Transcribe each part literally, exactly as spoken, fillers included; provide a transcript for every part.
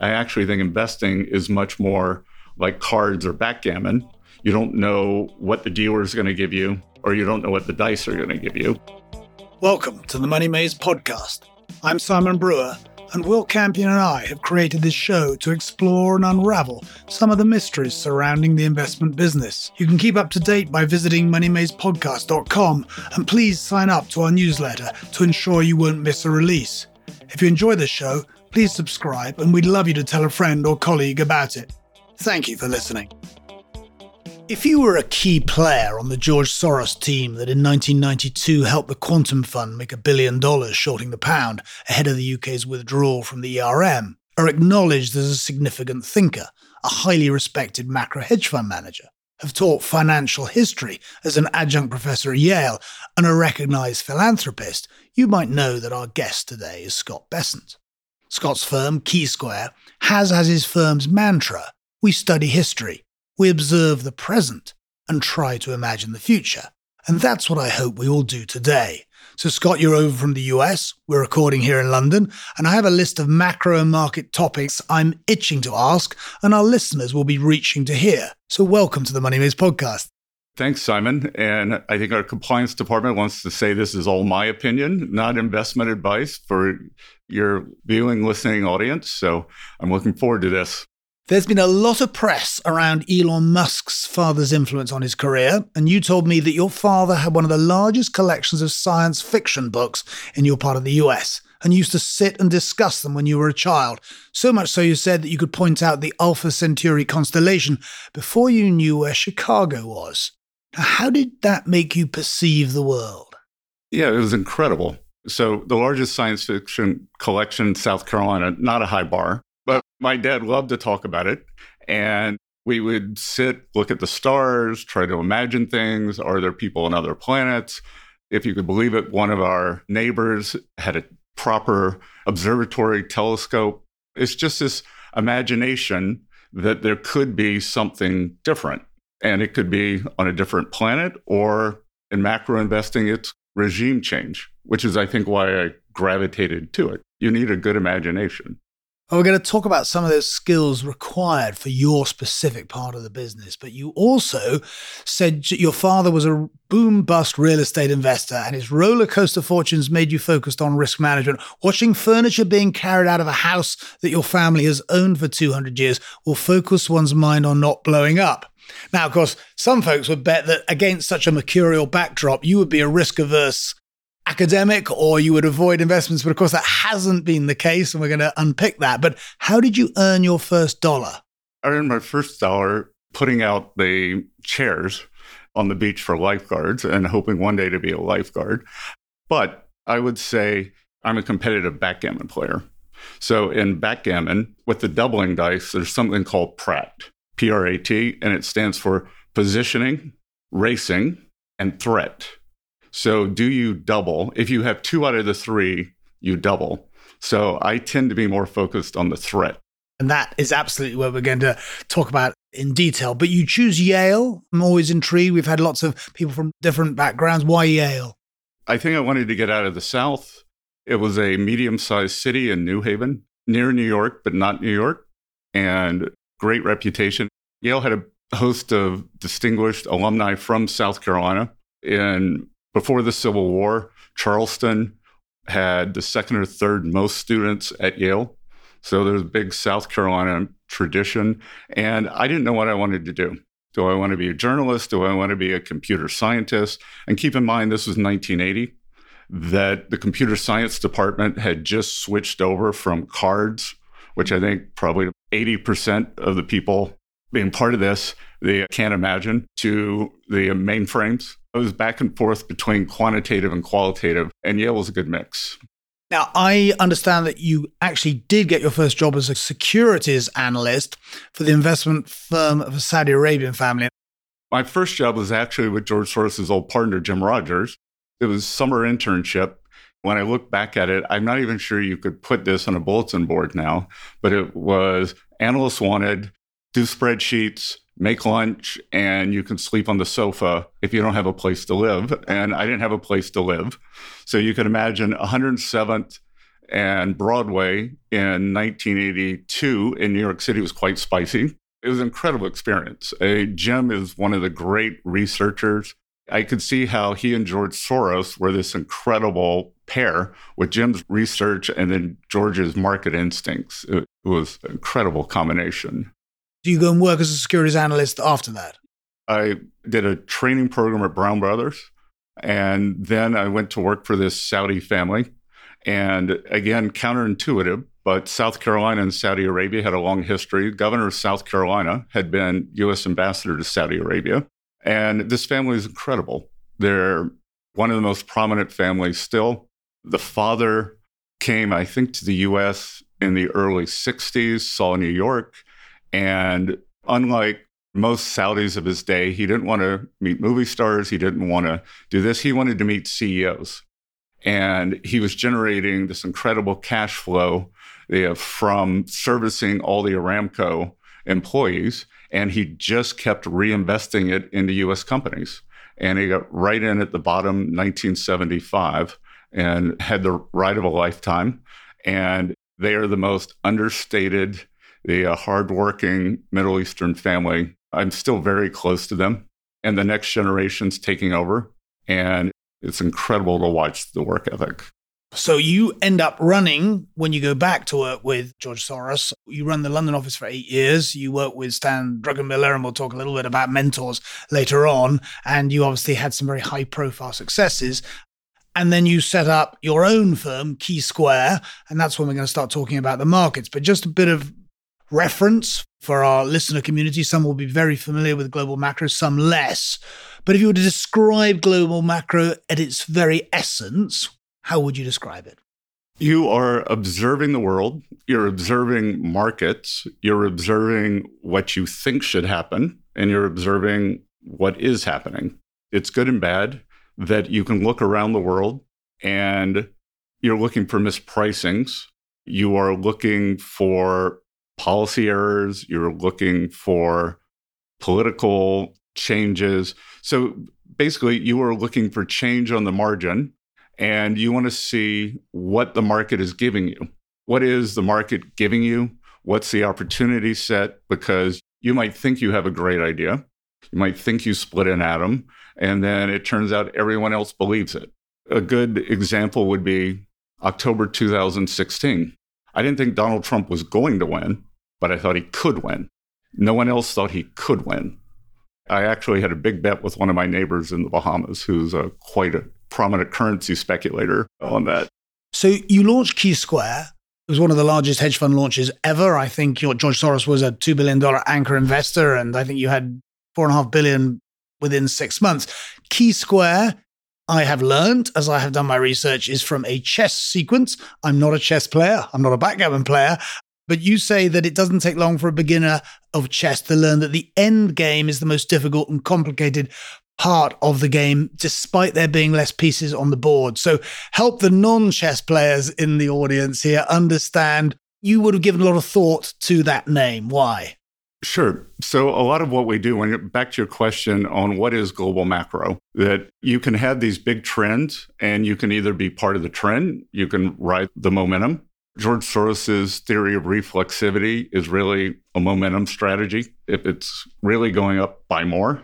I actually think investing is much more like cards or backgammon. You don't know what the dealer is going to give you, or you don't know what the dice are going to give you. Welcome to the Money Maze podcast. I'm Simon Brewer, and Will Campion and I have created this show to explore and unravel some of the mysteries surrounding the investment business. You can keep up to date by visiting money maze podcast dot com, and please sign up to our newsletter to ensure you won't miss a release. If you enjoy the show, please subscribe, and we'd love you to tell a friend or colleague about it. Thank you for listening. If you were a key player on the George Soros team that in nineteen ninety-two helped the Quantum Fund make a billion dollars shorting the pound ahead of the U K's withdrawal from the E R M, are acknowledged as a significant thinker, a highly respected macro hedge fund manager, have taught financial history as an adjunct professor at Yale, and a recognised philanthropist, you might know that our guest today is Scott Bessent. Scott's firm, Key Square, has as his firm's mantra, "We study history. We observe the present and try to imagine the future." And that's what I hope we all do today. So Scott, you're over from the U S. We're recording here in London, and I have a list of macro and market topics I'm itching to ask, and our listeners will be reaching to hear. So welcome to the Money Maze podcast. Thanks, Simon. And I think our compliance department wants to say this is all my opinion, not investment advice for your viewing, listening audience. So I'm looking forward to this. There's been a lot of press around Elon Musk's father's influence on his career, and you told me that your father had one of the largest collections of science fiction books in your part of the U S, and used to sit and discuss them when you were a child. So much so you said that you could point out the Alpha Centauri constellation before you knew where Chicago was. Now, how did that make you perceive the world? Yeah, it was incredible. So the largest science fiction collection in South Carolina, not a high bar. But my dad loved to talk about it, and we would sit, look at the stars, try to imagine things. Are there people on other planets? If you could believe it, one of our neighbors had a proper observatory telescope. It's just this imagination that there could be something different, and it could be on a different planet, or in macro investing, it's regime change, which is, I think, why I gravitated to it. You need a good imagination. Well, we're going to talk about some of those skills required for your specific part of the business. But you also said your father was a boom-bust real estate investor, and his roller coaster fortunes made you focused on risk management. Watching furniture being carried out of a house that your family has owned for two hundred years will focus one's mind on not blowing up. Now, of course, some folks would bet that against such a mercurial backdrop, you would be a risk-averse academic, or you would avoid investments. But of course, that hasn't been the case, and we're going to unpick that. But how did you earn your first dollar? I earned my first dollar putting out the chairs on the beach for lifeguards and hoping one day to be a lifeguard. But I would say I'm a competitive backgammon player. So in backgammon, with the doubling dice, there's something called Pratt, P R A T, and it stands for positioning, racing, and threat. So do you double? If you have two out of the three, you double. So I tend to be more focused on the threat. And that is absolutely what we're going to talk about in detail. But you choose Yale. I'm always intrigued. We've had lots of people from different backgrounds. Why Yale? I think I wanted to get out of the South. It was a medium-sized city in New Haven, near New York, but not New York, and great reputation. Yale had a host of distinguished alumni from South Carolina. In Before the Civil War, Charleston had the second or third most students at Yale. So there's a big South Carolina tradition. And I didn't know what I wanted to do. Do I want to be a journalist? Do I want to be a computer scientist? And keep in mind, this was nineteen eighty, that the computer science department had just switched over from cards, which I think probably eighty percent of the people being part of this, they can't imagine, to the mainframes. I was back and forth between quantitative and qualitative, and Yale was a good mix. Now, I understand that you actually did get your first job as a securities analyst for the investment firm of a Saudi Arabian family. My first job was actually with George Soros' old partner, Jim Rogers. It was a summer internship. When I look back at it, I'm not even sure you could put this on a bulletin board now, but it was analysts wanted, do spreadsheets, make lunch, and you can sleep on the sofa if you don't have a place to live. And I didn't have a place to live. So you can imagine one hundred seventh And Broadway in nineteen eighty-two in New York City was quite spicy. It was an incredible experience. Uh, Jim is one of the great researchers. I could see how he and George Soros were this incredible pair with Jim's research and then George's market instincts. It was an incredible combination. Do you go and work as a securities analyst after that? I did a training program at Brown Brothers, and then I went to work for this Saudi family. And again, counterintuitive, but South Carolina and Saudi Arabia had a long history. The governor of South Carolina had been U S ambassador to Saudi Arabia. And this family is incredible. They're one of the most prominent families still. The father came, I think, to the U S in the early sixties, saw New York. And unlike most Saudis of his day, he didn't want to meet movie stars. He didn't want to do this. He wanted to meet C E Os. And he was generating this incredible cash flow uh, from servicing all the Aramco employees. And he just kept reinvesting it into U S companies. And he got right in at the bottom, nineteen seventy-five, and had the ride of a lifetime. And they are the most understated, the uh, hardworking Middle Eastern family. I'm still very close to them. And the next generation's taking over. And it's incredible to watch the work ethic. So you end up running, when you go back to work with George Soros, you run the London office for eight years. You work with Stan Druckenmiller, and we'll talk a little bit about mentors later on. And you obviously had some very high profile successes. And then you set up your own firm, Key Square. And that's when we're going to start talking about the markets. But just a bit of reference for our listener community. Some will be very familiar with global macro, some less. But if you were to describe global macro at its very essence, how would you describe it? You are observing the world. You're observing markets. You're observing what you think should happen, and you're observing what is happening. It's good and bad that you can look around the world and you're looking for mispricings. You are looking for policy errors. You're looking for political changes. So basically, you are looking for change on the margin, and you want to see what the market is giving you. What is the market giving you? What's the opportunity set? Because you might think you have a great idea. You might think you split an atom, and then it turns out everyone else believes it. A good example would be October two thousand sixteen. I didn't think Donald Trump was going to win, but I thought he could win. No one else thought he could win. I actually had a big bet with one of my neighbors in the Bahamas, who's a, quite a prominent currency speculator on that. So you launched Key Square. It was one of the largest hedge fund launches ever. I think your, George Soros was a two billion dollars anchor investor, and I think you had four point five billion dollars within six months. Key Square, I have learned, as I have done my research, is from a chess sequence. I'm not a chess player. I'm not a backgammon player. But you say that it doesn't take long for a beginner of chess to learn that the end game is the most difficult and complicated part of the game, despite there being less pieces on the board. So help the non-chess players in the audience here understand. You would have given a lot of thought to that name. Why? Sure. So a lot of what we do, when you're back to your question on what is global macro, that you can have these big trends and you can either be part of the trend, you can ride the momentum. George Soros's theory of reflexivity is really a momentum strategy. If it's really going up, buy more.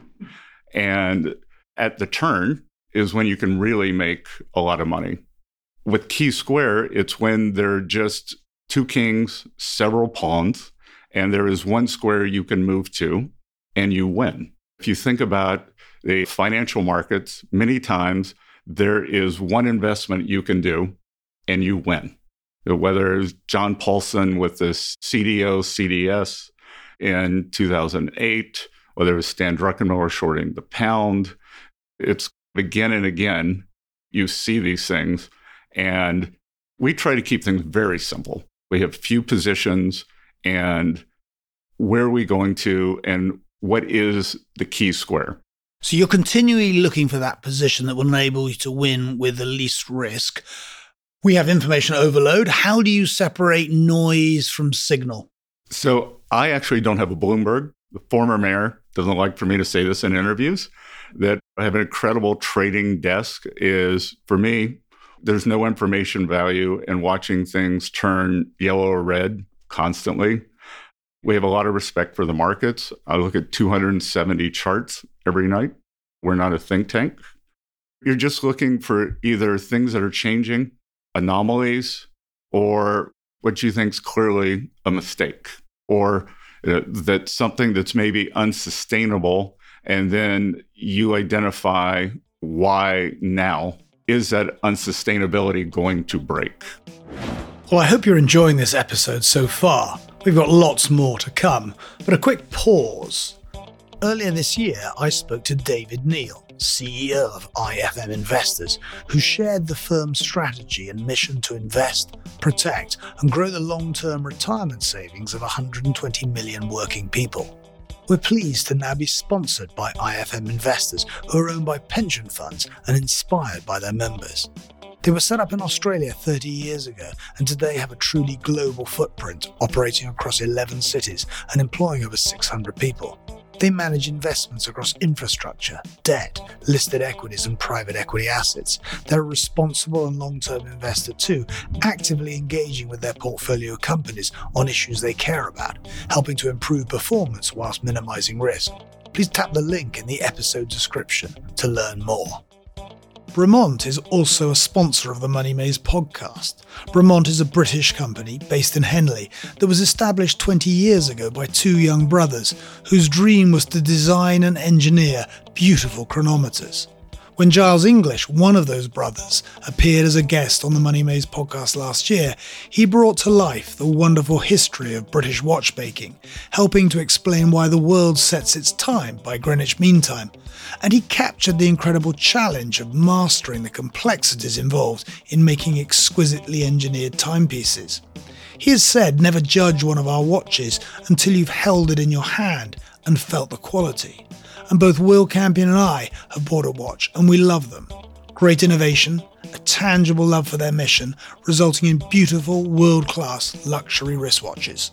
And at the turn is when you can really make a lot of money. With Key Square, it's when there are just two kings, several pawns, and there is one square you can move to, and you win. If you think about the financial markets, many times there is one investment you can do, and you win. Whether it's John Paulson with this C D O C D S in two thousand eight, whether it was Stan Druckenmiller shorting the pound, it's again and again, you see these things. And we try to keep things very simple. We have few positions, and where are we going to, and what is the Key Square? So you're continually looking for that position that will enable you to win with the least risk. We have information overload. How do you separate noise from signal? So I actually don't have a Bloomberg. The former mayor doesn't like for me to say this in interviews, that I have an incredible trading desk is, for me, There's no information value in watching things turn yellow or red constantly. We have a lot of respect for the markets. I look at two hundred seventy charts every night. We're not a think tank. You're just looking for either things that are changing, anomalies, or what you think is clearly a mistake, or uh, that something that's maybe unsustainable, and then you identify why now. Is that unsustainability going to break? Well, I hope you're enjoying this episode so far. We've got lots more to come, but a quick pause. Earlier this year, I spoke to David Neal, C E O of I F M Investors, who shared the firm's strategy and mission to invest, protect, and grow the long-term retirement savings of one hundred twenty million working people. We're pleased to now be sponsored by I F M Investors, who are owned by pension funds and inspired by their members. They were set up in Australia thirty years ago and today have a truly global footprint, operating across eleven cities and employing over six hundred people. They manage investments across infrastructure, debt, listed equities and private equity assets. They're a responsible and long-term investor too, actively engaging with their portfolio companies on issues they care about, helping to improve performance whilst minimizing risk. Please tap the link in the episode description to learn more. Bremont is also a sponsor of the Money Maze podcast. Bremont is a British company based in Henley that was established twenty years ago by two young brothers whose dream was to design and engineer beautiful chronometers. When Giles English, one of those brothers, appeared as a guest on the Money Maze podcast last year, he brought to life the wonderful history of British watchmaking, helping to explain why the world sets its time by Greenwich Mean Time. And he captured the incredible challenge of mastering the complexities involved in making exquisitely engineered timepieces. He has said, never judge one of our watches until you've held it in your hand and felt the quality. And both Will Campion and I have bought a watch, and we love them. Great innovation, a tangible love for their mission, resulting in beautiful, world-class luxury wristwatches.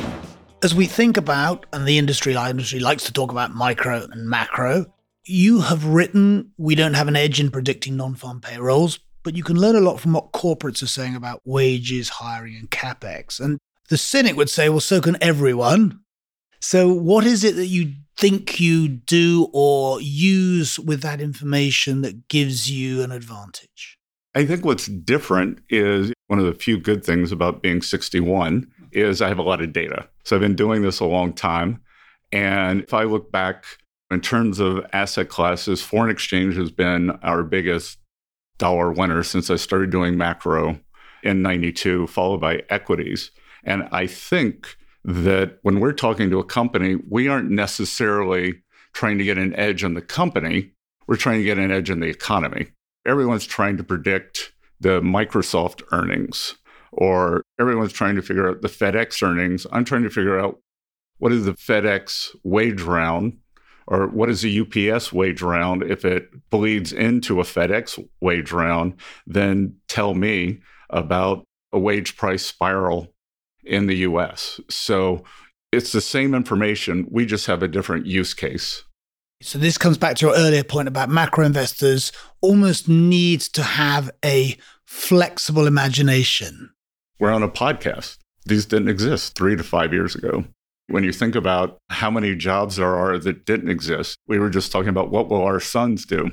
As we think about, and the industry, our industry likes to talk about micro and macro, you have written, we don't have an edge in predicting non-farm payrolls, but you can learn a lot from what corporates are saying about wages, hiring, and capex. And the cynic would say, well, so can everyone. So what is it that you think you do or use with that information that gives you an advantage? I think what's different is one of the few good things about being sixty-one is I have a lot of data. So I've been doing this a long time. And if I look back in terms of asset classes, foreign exchange has been our biggest dollar winner since I started doing macro in ninety-two, followed by equities. And I think that when we're talking to a company, we aren't necessarily trying to get an edge on the company. We're trying to get an edge on the economy. Everyone's trying to predict the Microsoft earnings, or everyone's trying to figure out the FedEx earnings. I'm trying to figure out what is the FedEx wage round, or what is the U P S wage round. If it bleeds into a FedEx wage round, then tell me about a wage price spiral in the U S. So it's the same information. We just have a different use case. So this comes back to your earlier point about macro investors almost need to have a flexible imagination. We're on a podcast. These didn't exist three to five years ago. When you think about how many jobs there are that didn't exist, we were just talking about what will our sons do,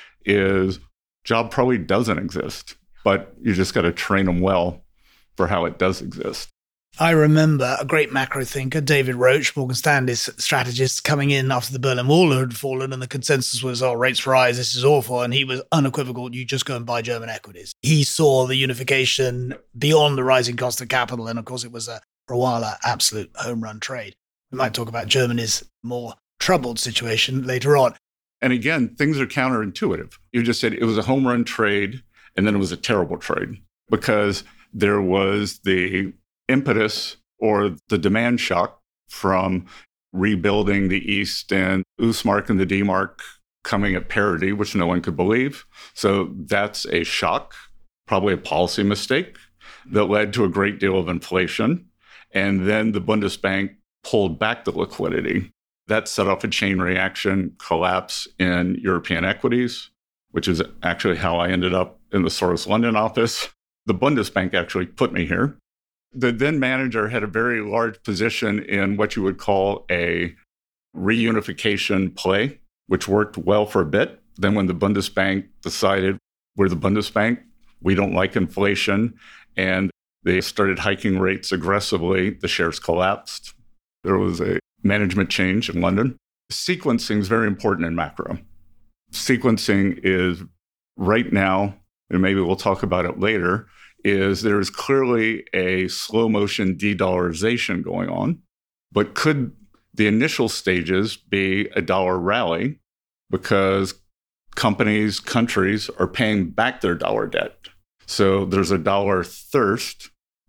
is job probably doesn't exist, but you just got to train them well for how it does exist. I remember a great macro thinker, David Roach, Morgan Stanley's strategist, coming in after the Berlin Wall had fallen and the consensus was, oh, rates rise, this is awful. And he was unequivocal, you just go and buy German equities. He saw the unification beyond the rising cost of capital. And of course, it was a, for a while, an absolute home run trade. We might talk about Germany's more troubled situation later on. And again, things are counterintuitive. You just said it was a home run trade and then it was a terrible trade because there was the impetus or the demand shock from rebuilding the East and Uusmark and the D-Mark coming at parity, which no one could believe. So that's a shock, probably a policy mistake that led to a great deal of inflation. And then the Bundesbank pulled back the liquidity. That set off a chain reaction collapse in European equities, which is actually how I ended up in the Soros London office. The Bundesbank actually put me here. The then manager had a very large position in what you would call a reunification play, which worked well for a bit. Then when the Bundesbank decided, we're the Bundesbank, we don't like inflation, and they started hiking rates aggressively, the shares collapsed. There was a management change in London. Sequencing is very important in macro. Sequencing is right now, and maybe we'll talk about it later, is there is clearly a slow motion de-dollarization going on, but could the initial stages be a dollar rally because companies, countries are paying back their dollar debt? So there's a dollar thirst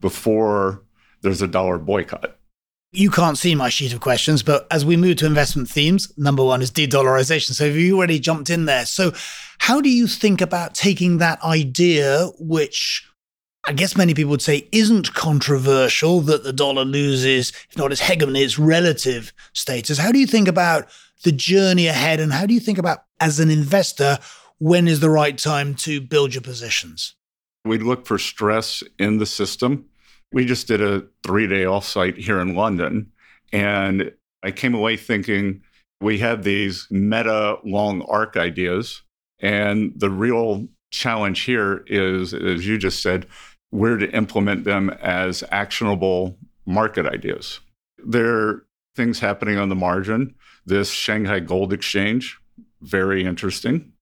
before there's a dollar boycott. You can't see my sheet of questions, but as we move to investment themes, number one is de-dollarization. So you already jumped in there. So how do you think about taking that idea, which I guess many people would say isn't controversial, that the dollar loses, if not its hegemony, its relative status? How do you think about the journey ahead? And how do you think about, as an investor, when is the right time to build your positions? We look for stress in the system. We just did a three-day offsite here in London, and I came away thinking we had these meta long arc ideas, and the real challenge here is, as you just said, where to implement them as actionable market ideas. There are things happening on the margin. This Shanghai Gold Exchange, very interesting.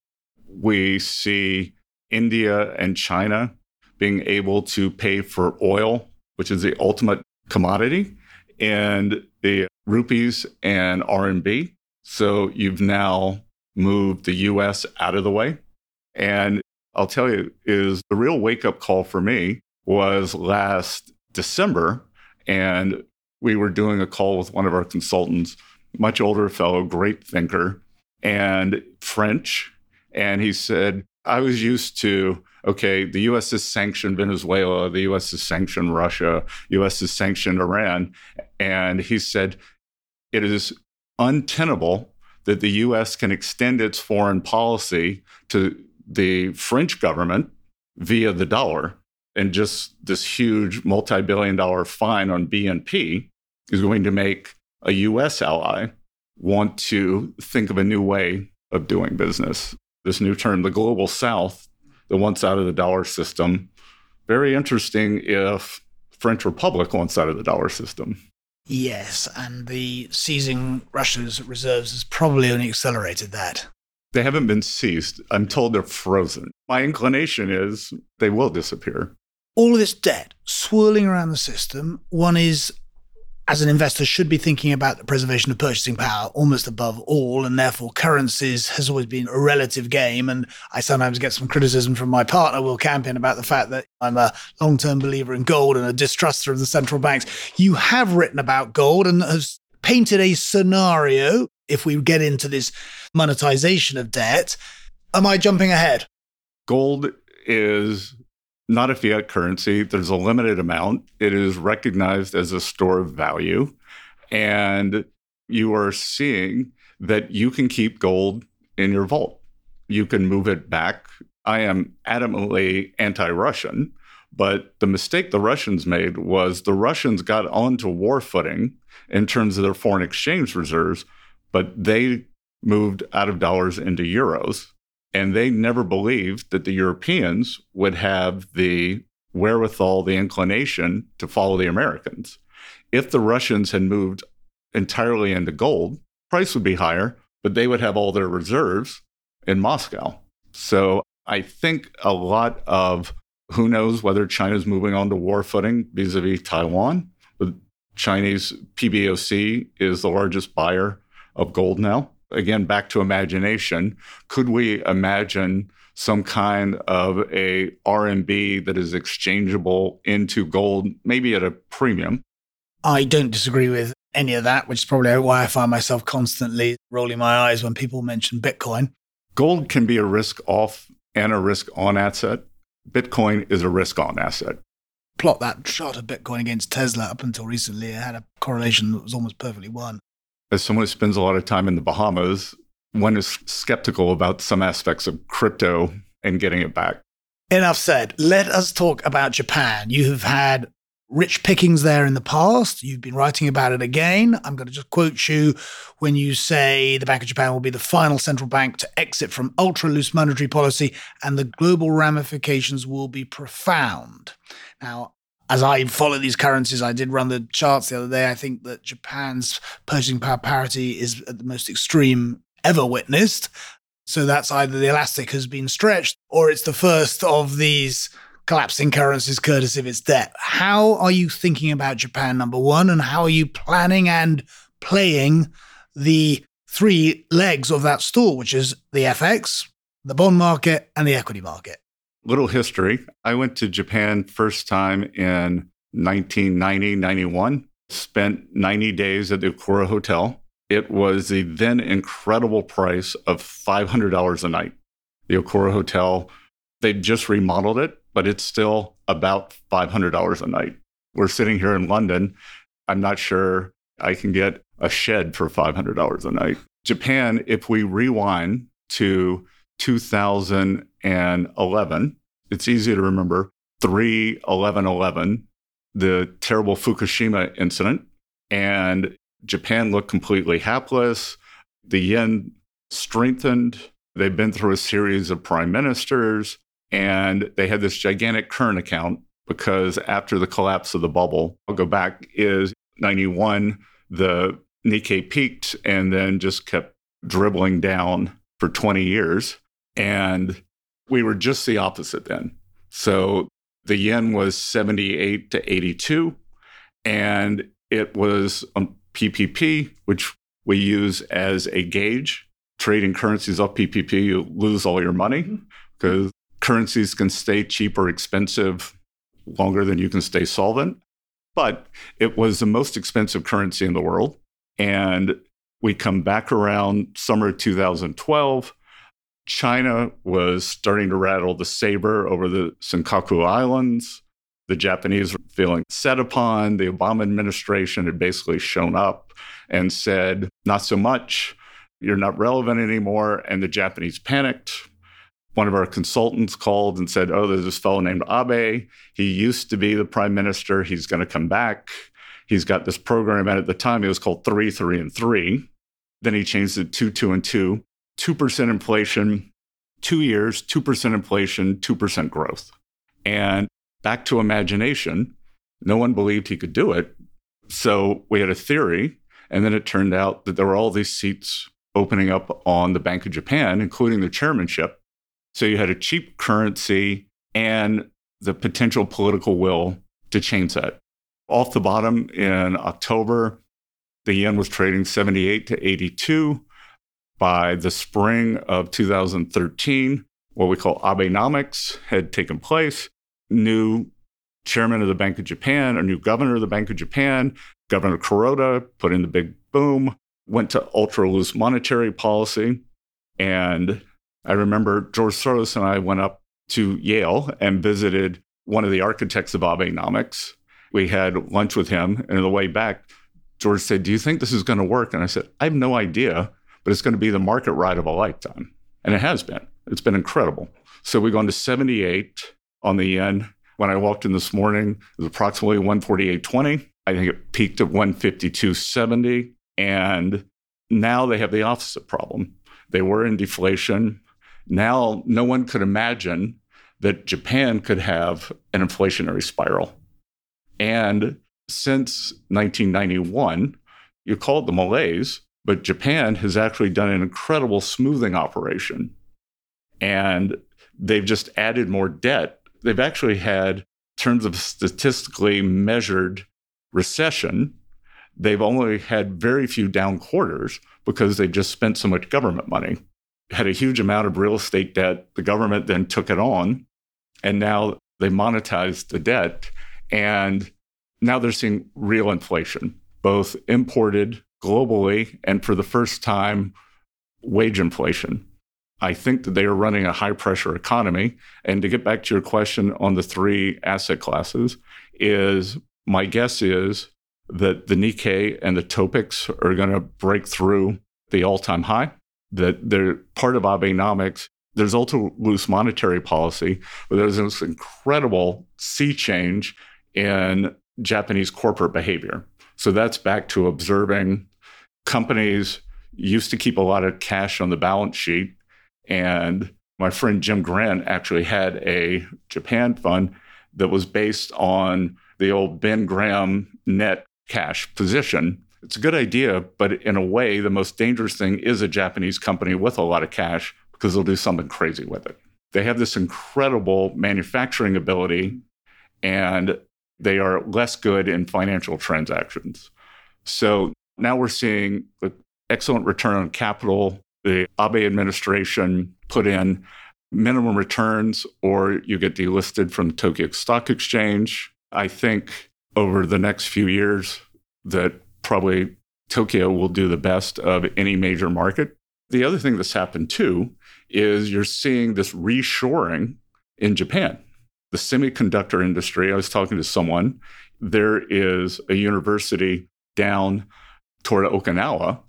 We see India and China being able to pay for oil, which is the ultimate commodity, and the rupees and R M B. So you've now moved the U S out of the way. And I'll tell you, is the real wake-up call for me was last December, and we were doing a call with one of our consultants, much older fellow, great thinker, and French. And he said, I was used to, okay, the U S has sanctioned Venezuela, the U S has sanctioned Russia, U S has sanctioned Iran. And he said, it is untenable that the U S can extend its foreign policy to the French government via the dollar. And just this huge multi-billion dollar fine on B N P is going to make a U S ally want to think of a new way of doing business. This new term, the global south, that wants out of the dollar system. Very interesting if French Republic wants out of the dollar system. Yes, and the seizing Russia's reserves has probably only accelerated that. They haven't been seized. I'm told they're frozen. My inclination is they will disappear. All of this debt swirling around the system, one is, as an investor, should be thinking about the preservation of purchasing power almost above all, and therefore currencies has always been a relative game. And I sometimes get some criticism from my partner, Will Campion, about the fact that I'm a long-term believer in gold and a distruster of the central banks. You have written about gold and has painted a scenario, if we get into this monetization of debt. Am I jumping ahead? Gold is not a fiat currency. There's a limited amount. It is recognized as a store of value. And you are seeing that you can keep gold in your vault. You can move it back. I am adamantly anti-Russian, but the mistake the Russians made was the Russians got onto war footing in terms of their foreign exchange reserves, but they moved out of dollars into euros. And they never believed that the Europeans would have the wherewithal, the inclination to follow the Americans. If the Russians had moved entirely into gold, price would be higher, but they would have all their reserves in Moscow. So I think a lot of, who knows whether China's moving on to war footing vis-a-vis Taiwan. The Chinese P B O C is the largest buyer of gold now. Again, back to imagination. Could we imagine some kind of a R M B that is exchangeable into gold, maybe at a premium? I don't disagree with any of that, which is probably why I find myself constantly rolling my eyes when people mention Bitcoin. Gold can be a risk-off and a risk-on asset. Bitcoin is a risk-on asset. Plot that chart of Bitcoin against Tesla. Up until recently, it had a correlation that was almost perfectly one. As someone who spends a lot of time in the Bahamas, one is skeptical about some aspects of crypto and getting it back. Enough said. Let us talk about Japan. You have had rich pickings there in the past. You've been writing about it again. I'm going to just quote you when you say the Bank of Japan will be the final central bank to exit from ultra-loose monetary policy and the global ramifications will be profound. Now, as I follow these currencies, I did run the charts the other day. I think that Japan's purchasing power parity is at the most extreme ever witnessed. So that's either the elastic has been stretched or it's the first of these collapsing currencies courtesy of its debt. How are you thinking about Japan, number one, and how are you planning and playing the three legs of that stool, which is the F X, the bond market, and the equity market? Little history. I went to Japan first time in nineteen ninety, ninety-one, spent ninety days at the Okura Hotel. It was the then incredible price of five hundred dollars a night. The Okura Hotel, they just remodeled it, but it's still about five hundred dollars a night. We're sitting here in London. I'm not sure I can get a shed for five hundred dollars a night. Japan, if we rewind to two thousand eleven, it's easy to remember, three eleven eleven, the terrible Fukushima incident, and Japan looked completely hapless. The yen strengthened. They've been through a series of prime ministers, and they had this gigantic current account because after the collapse of the bubble, I'll go back, is ninety-one, the Nikkei peaked and then just kept dribbling down for twenty years. And we were just the opposite then. So the yen was seventy-eight to eighty-two, and it was on P P P, which we use as a gauge. Trading currencies off P P P, you lose all your money because currencies can stay cheap or expensive longer than you can stay solvent. But it was the most expensive currency in the world. And we come back around summer two thousand twelve. China was starting to rattle the saber over the Senkaku Islands. The Japanese were feeling set upon. The Obama administration had basically shown up and said, not so much, you're not relevant anymore. And the Japanese panicked. One of our consultants called and said, oh, there's this fellow named Abe. He used to be the prime minister. He's going to come back. He's got this program. And at the time, it was called three, three, and three. Then he changed it to two, two, and two. two percent inflation, two years, two percent inflation, two percent growth. And back to imagination, no one believed he could do it. So we had a theory, and then it turned out that there were all these seats opening up on the Bank of Japan, including the chairmanship. So you had a cheap currency and the potential political will to change that. Off the bottom in October, the yen was trading seventy-eight to eighty-two. By the spring of two thousand thirteen, what we call Abenomics had taken place. New chairman of the Bank of Japan, a new governor of the Bank of Japan, Governor Kuroda put in the big boom, went to ultra-loose monetary policy. And I remember George Soros and I went up to Yale and visited one of the architects of Abenomics. We had lunch with him, and on the way back, George said, do you think this is going to work? And I said, I have no idea, but it's going to be the market ride of a lifetime. And it has been. It's been incredible. So we've gone to seventy-eight on the yen. When I walked in this morning, it was approximately one forty-eight twenty. I think it peaked at one fifty-two seventy. And now they have the opposite problem. They were in deflation. Now no one could imagine that Japan could have an inflationary spiral. And since nineteen ninety-one, you call it the malaise, but Japan has actually done an incredible smoothing operation. And they've just added more debt. They've actually had, in terms of statistically measured recession, they've only had very few down quarters because they've just spent so much government money. Had a huge amount of real estate debt. The government then took it on, and now they monetized the debt. And now they're seeing real inflation, both imported globally and for the first time, wage inflation. I think that they are running a high-pressure economy. And to get back to your question on the three asset classes, is my guess is that the Nikkei and the Topix are going to break through the all-time high, that they're part of Abenomics. There's also loose monetary policy, but there's this incredible sea change in Japanese corporate behavior. So that's back to observing companies used to keep a lot of cash on the balance sheet. And my friend Jim Grant actually had a Japan fund that was based on the old Ben Graham net cash position. It's a good idea, but in a way, the most dangerous thing is a Japanese company with a lot of cash because they'll do something crazy with it. They have this incredible manufacturing ability, and they are less good in financial transactions. So now we're seeing the excellent return on capital. The Abe administration put in minimum returns or you get delisted from the Tokyo Stock Exchange. I think over the next few years that probably Tokyo will do the best of any major market. The other thing that's happened too is you're seeing this reshoring in Japan. The semiconductor industry, I was talking to someone, there is a university down toward Okinawa,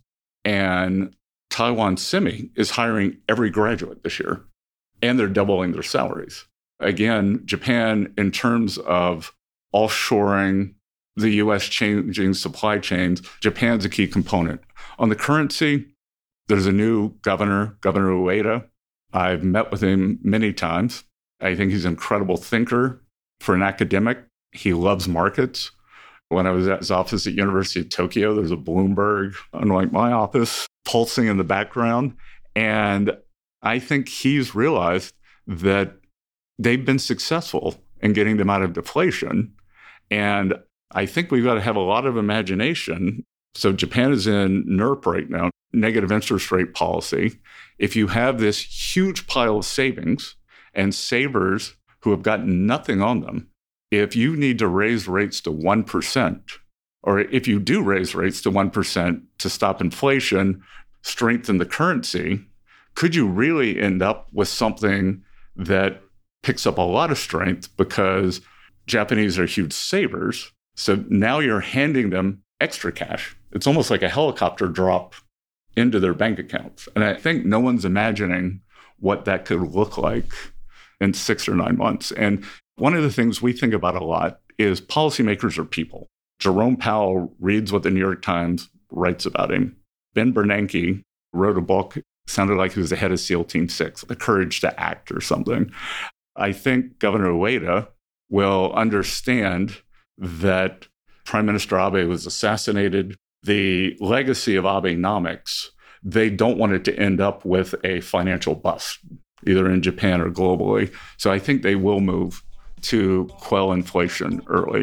and Taiwan Semi is hiring every graduate this year, and they're doubling their salaries. Again, Japan, in terms of offshoring, the U S changing supply chains, Japan's a key component. On the currency, there's a new governor, Governor Ueda. I've met with him many times. I think he's an incredible thinker for an academic. He loves markets. When I was at his office at University of Tokyo, there's a Bloomberg, unlike my office, pulsing in the background. And I think he's realized that they've been successful in getting them out of deflation. And I think we've got to have a lot of imagination. So Japan is in N E R P right now, negative interest rate policy. If you have this huge pile of savings and savers who have gotten nothing on them, if you need to raise rates to one percent, or if you do raise rates to one percent to stop inflation, strengthen the currency, could you really end up with something that picks up a lot of strength because Japanese are huge savers? So now you're handing them extra cash. It's almost like a helicopter drop into their bank accounts. And I think no one's imagining what that could look like in six or nine months. And one of the things we think about a lot is policymakers are people. Jerome Powell reads what the New York Times writes about him. Ben Bernanke wrote a book, sounded like he was the head of SEAL Team Six, The Courage to Act or something. I think Governor Ueda will understand that Prime Minister Abe was assassinated. The legacy of Abenomics, they don't want it to end up with a financial bust, either in Japan or globally. So I think they will move to quell inflation early.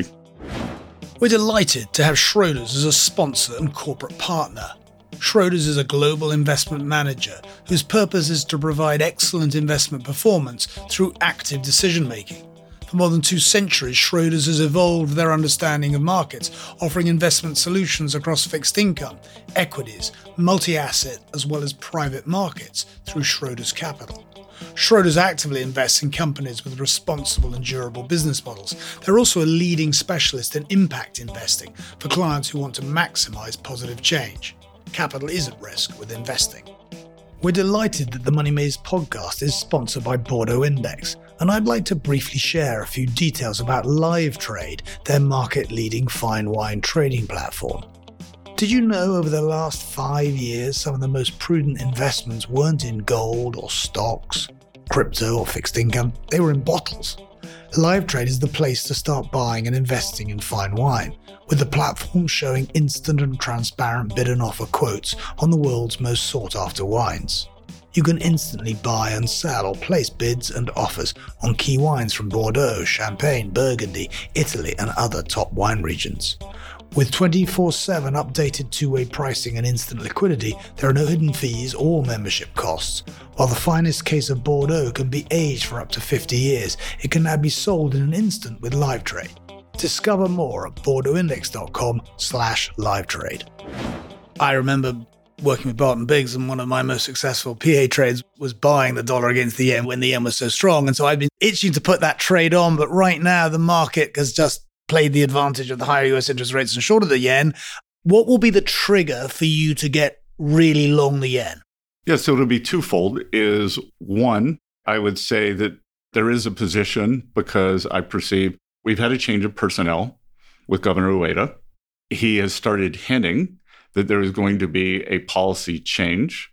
We're delighted to have Schroders as a sponsor and corporate partner. Schroders is a global investment manager whose purpose is to provide excellent investment performance through active decision-making. For more than two centuries, Schroders has evolved their understanding of markets, offering investment solutions across fixed income, equities, multi-asset, as well as private markets through Schroders Capital. Schroders actively invests in companies with responsible and durable business models. They're also a leading specialist in impact investing for clients who want to maximize positive change. Capital is at risk with investing. We're delighted that the Money Maze podcast is sponsored by Bordeaux Index, and I'd like to briefly share a few details about LiveTrade, their market-leading fine wine trading platform. Did you know over the last five years, some of the most prudent investments weren't in gold or stocks, crypto or fixed income? They were in bottles. LiveTrade is the place to start buying and investing in fine wine, with the platform showing instant and transparent bid and offer quotes on the world's most sought-after wines. You can instantly buy and sell or place bids and offers on key wines from Bordeaux, Champagne, Burgundy, Italy, and other top wine regions. With twenty-four seven updated two-way pricing and instant liquidity, there are no hidden fees or membership costs. While the finest case of Bordeaux can be aged for up to fifty years, it can now be sold in an instant with LiveTrade. Discover more at bordeauxindex.com slash LiveTrade. I remember working with Barton Biggs, and one of my most successful P A trades was buying the dollar against the yen when the yen was so strong. And so I've been itching to put that trade on, but right now the market has just played the advantage of the higher U S interest rates and shorter the yen. What will be the trigger for you to get really long the yen? Yeah, so it'll be twofold. Is one, I would say that there is a position because I perceive we've had a change of personnel with Governor Ueda. He has started hinting that there is going to be a policy change.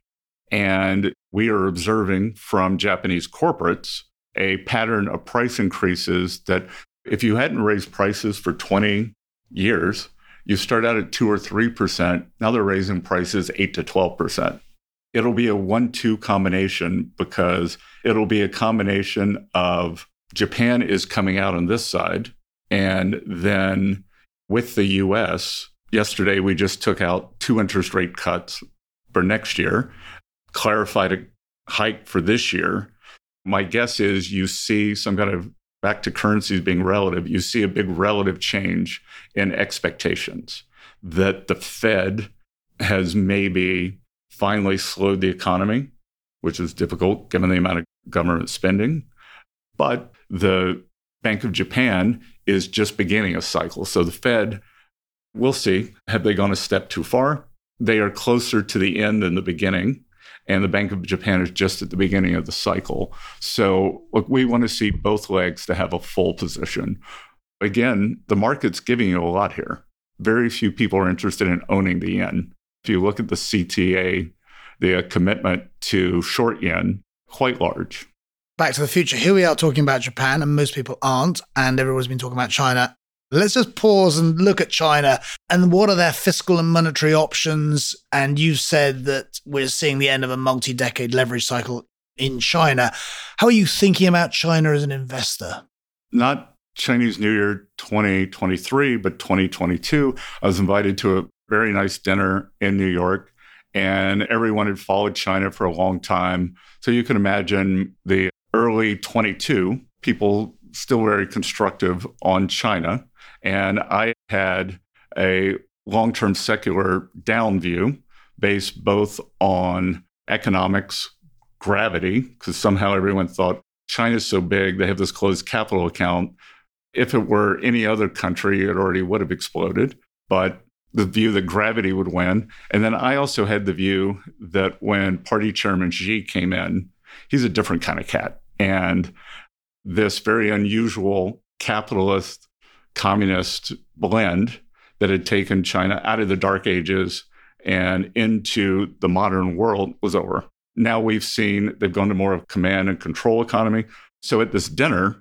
And we are observing from Japanese corporates a pattern of price increases that if you hadn't raised prices for twenty years, you start out at two or three percent. Now they're raising prices eight to twelve percent. It'll be a one two combination because it'll be a combination of Japan is coming out on this side. And then with the U S, yesterday we just took out two interest rate cuts for next year, clarified a hike for this year. My guess is you see some kind of, back to currencies being relative, you see a big relative change in expectations that the Fed has maybe finally slowed the economy, which is difficult given the amount of government spending. But the Bank of Japan is just beginning a cycle. So the Fed, we'll see, have they gone a step too far? They are closer to the end than the beginning. And the Bank of Japan is just at the beginning of the cycle. So look, we want to see both legs to have a full position. Again, the market's giving you a lot here. Very few people are interested in owning the yen. If you look at the C T A, the commitment to short yen, quite large. Back to the future. Here we are talking about Japan, and most people aren't, and everyone's been talking about China. Let's just pause and look at China and what are their fiscal and monetary options. And you said that we're seeing the end of a multi-decade leverage cycle in China. How are you thinking about China as an investor? Not Chinese New Year twenty twenty-three, but twenty twenty-two. I was invited to a very nice dinner in New York, and everyone had followed China for a long time. So you can imagine the early twenty-two, people still very constructive on China. And I had a long-term secular down view based both on economics, gravity, because somehow everyone thought China's so big, they have this closed capital account. If it were any other country, it already would have exploded. But the view that gravity would win. And then I also had the view that when party chairman Xi came in, he's a different kind of cat. And this very unusual capitalist communist blend that had taken China out of the dark ages and into the modern world was over. Now we've seen they've gone to more of a command and control economy. So at this dinner,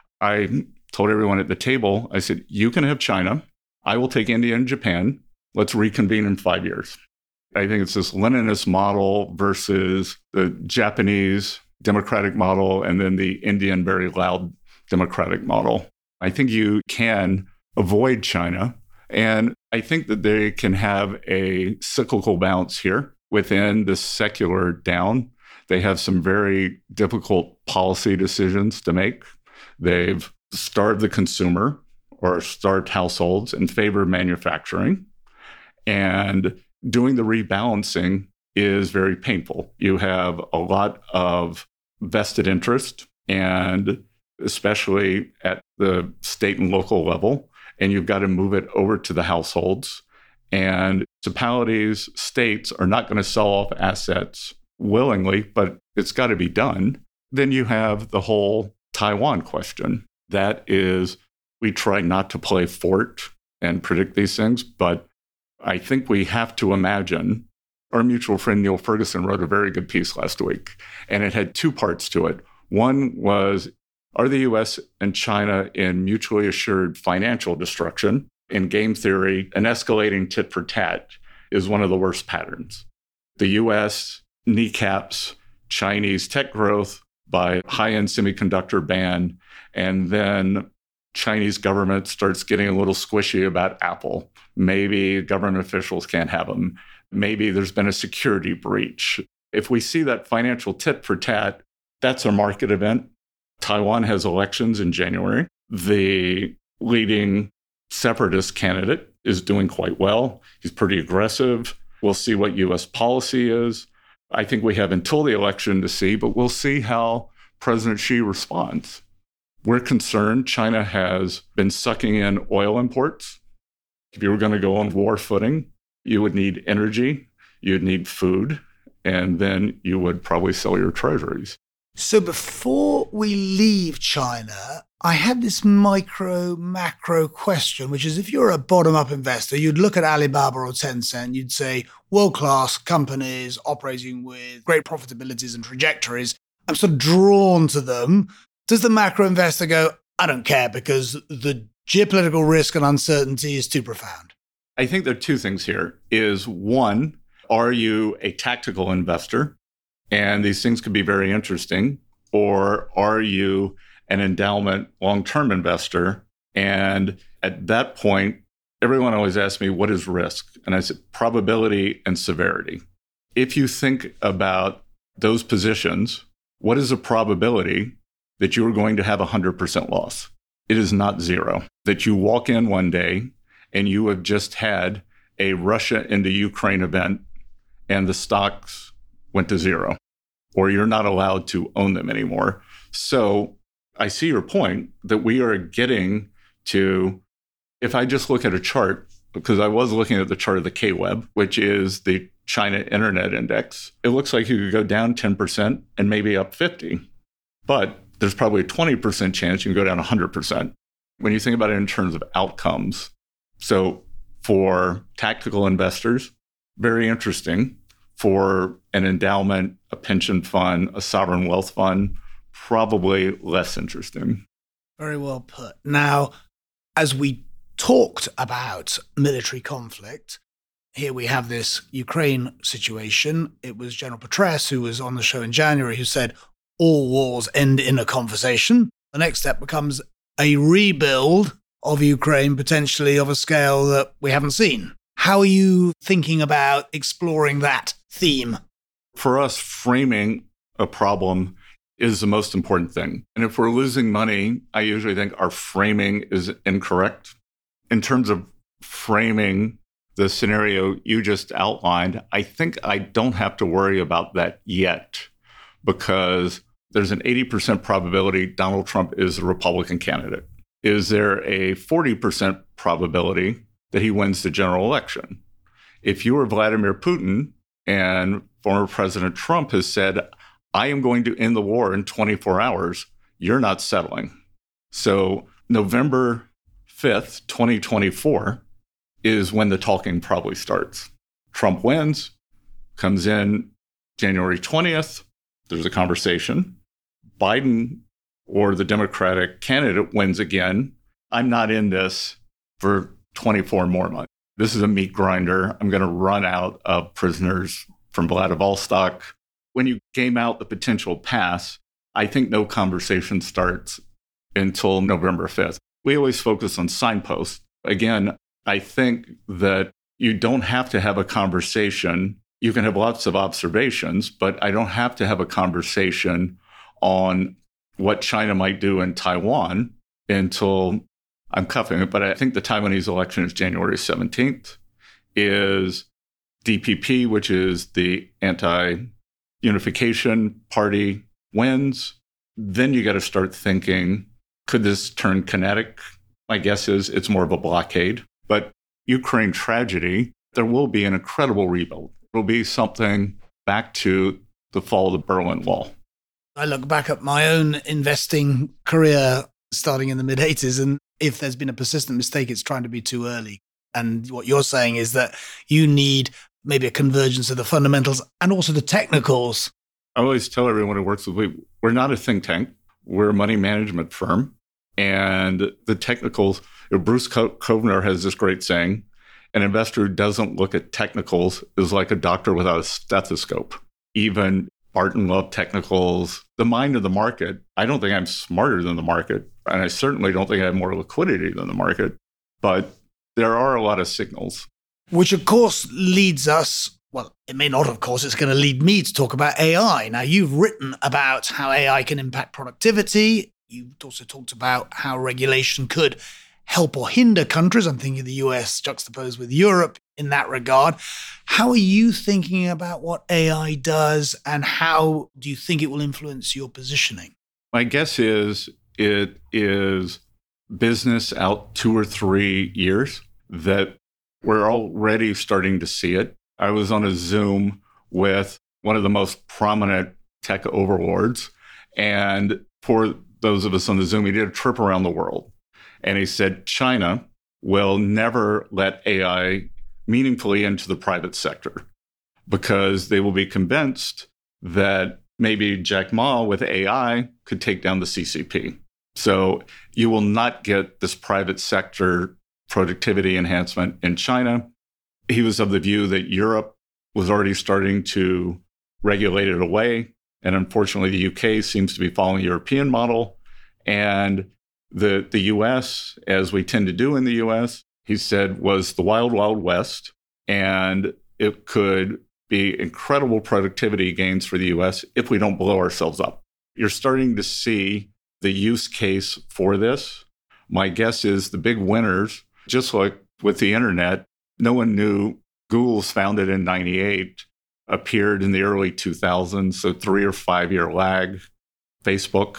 I told everyone at the table, I said, you can have China. I will take India and Japan. Let's reconvene in five years. I think it's this Leninist model versus the Japanese democratic model and then the Indian very loud democratic model. I think you can avoid China, and I think that they can have a cyclical bounce here within the secular down. They have some very difficult policy decisions to make. They've starved the consumer or starved households in favor of manufacturing, and doing the rebalancing is very painful. You have a lot of vested interest, and especially at the state and local level, and you've got to move it over to the households. And municipalities, states are not going to sell off assets willingly, but it's got to be done. Then you have the whole Taiwan question. That is, we try not to play fort and predict these things, but I think we have to imagine. Our mutual friend Neil Ferguson wrote a very good piece last week, and it had two parts to it. One was, are the U S and China in mutually assured financial destruction? In game theory, an escalating tit for tat is one of the worst patterns. The U S kneecaps Chinese tech growth by high-end semiconductor ban, and then Chinese government starts getting a little squishy about Apple. Maybe government officials can't have them. Maybe there's been a security breach. If we see that financial tit for tat, that's a market event. Taiwan has elections in January. The leading separatist candidate is doing quite well. He's pretty aggressive. We'll see what U S policy is. I think we have until the election to see, but we'll see how President Xi responds. We're concerned China has been sucking in oil imports. If you were going to go on war footing, you would need energy, you'd need food, and then you would probably sell your treasuries. So before we leave China, I had this micro macro question, which is if you're a bottom-up investor, you'd look at Alibaba or Tencent, you'd say world-class companies operating with great profitabilities and trajectories. I'm sort of drawn to them. Does the macro investor go, I don't care because the geopolitical risk and uncertainty is too profound? I think there are two things here. Is one, are you a tactical investor? And these things could be very interesting. Or are you an endowment long-term investor? And at that point, everyone always asks me, what is risk? And I said, probability and severity. If you think about those positions, what is the probability that you are going to have one hundred percent loss? It is not zero. That you walk in one day and you have just had a Russia into Ukraine event and the stocks went to zero, or you're not allowed to own them anymore. So I see your point that we are getting to, if I just look at a chart, because I was looking at the chart of the K W E B, which is the China Internet Index, it looks like you could go down ten percent and maybe up fifty. But there's probably a twenty percent chance you can go down one hundred percent. When you think about it in terms of outcomes, so for tactical investors, very interesting. For an endowment, a pension fund, a sovereign wealth fund, probably less interesting. Very well put. Now, as we talked about military conflict, here we have this Ukraine situation. It was General Petraeus, who was on the show in January, who said, all wars end in a conversation. The next step becomes a rebuild of Ukraine, potentially of a scale that we haven't seen. How are you thinking about exploring that theme? For us, framing a problem is the most important thing. And if we're losing money, I usually think our framing is incorrect. In terms of framing the scenario you just outlined, I think I don't have to worry about that yet, because there's an eighty percent probability Donald Trump is the Republican candidate. Is there a forty percent probability that he wins the general election? If you are Vladimir Putin and former President Trump has said, I am going to end the war in twenty-four hours, you're not settling. So November fifth, twenty twenty-four is when the talking probably starts. Trump wins, comes in January twentieth, there's a conversation. Biden or the Democratic candidate wins again. I'm not in this for twenty-four more months. This is a meat grinder. I'm going to run out of prisoners from Vladivostok. When you game out the potential pass, I think no conversation starts until November fifth. We always focus on signposts. Again, I think that you don't have to have a conversation. You can have lots of observations, but I don't have to have a conversation on what China might do in Taiwan until I'm cuffing it. But I think the Taiwanese election is January seventeenth, is D P P, which is the anti-unification party, wins. Then you got to start thinking, could this turn kinetic? My guess is it's more of a blockade. But Ukraine tragedy, there will be an incredible rebuild. It'll be something back to the fall of the Berlin Wall. I look back at my own investing career starting in the mid-eighties, and if there's been a persistent mistake, it's trying to be too early. And what you're saying is that you need maybe a convergence of the fundamentals and also the technicals. I always tell everyone who works with me, we're not a think tank. We're a money management firm. And the technicals, Bruce Kovner has this great saying, an investor who doesn't look at technicals is like a doctor without a stethoscope. Even Barton loved technicals. The mind of the market, I don't think I'm smarter than the market. And I certainly don't think I have more liquidity than the market. But there are a lot of signals. Which, of course, leads us, well, it may not, of course, it's going to lead me to talk about A I. Now, you've written about how A I can impact productivity. You've also talked about how regulation could help or hinder countries. I'm thinking of the U S juxtaposed with Europe in that regard. How are you thinking about what A I does, and how do you think it will influence your positioning? My guess is it is business out two or three years that we're already starting to see it. I was on a Zoom with one of the most prominent tech overlords. And for those of us on the Zoom, he did a trip around the world. And he said, China will never let A I meaningfully into the private sector because they will be convinced that maybe Jack Ma with A I could take down the C C P. So you will not get this private sector productivity enhancement in China. He was of the view that Europe was already starting to regulate it away. And unfortunately, the U K seems to be following the European model. And the, the U S, as we tend to do in the U S, he said, was the wild, wild west. And it could be incredible productivity gains for the U S if we don't blow ourselves up. You're starting to see the use case for this. My guess is the big winners, just like with the internet, no one knew Google was founded in ninety-eight, appeared in the early two thousands, so three or five year lag. Facebook,